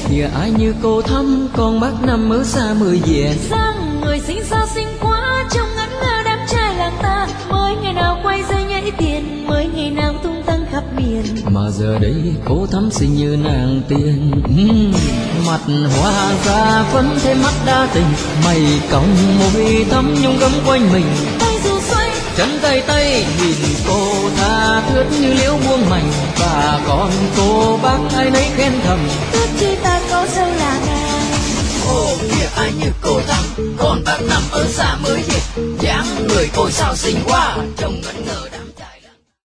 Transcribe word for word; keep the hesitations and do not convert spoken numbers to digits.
kìa ai như cô Thắm con bác năm ở xa mười về. Sang người xinh xa xinh quá trông ngẩn ngơ đám trai làng ta, mới ngày nào quay dây nhảy tiền, mới ngày nào tung tăng khắp miền. Mà giờ đây cô Thắm xinh như nàng tiên. uhm. Mặt hoa da phấn thêm mắt đa tình, mày cong môi thắm nhung gấm quanh mình. Tay dù xoay Chân tay tay nhìn cô tha thướt như liễu buông mảnh, và còn cô bác ai nấy khen thầm, ước chi ta có dâu là nàng. Ô kìa ai như cô Thắm còn bác nằm ở xa mới về, dáng người cô sao xinh quá trông ngẩn ngơ đắm.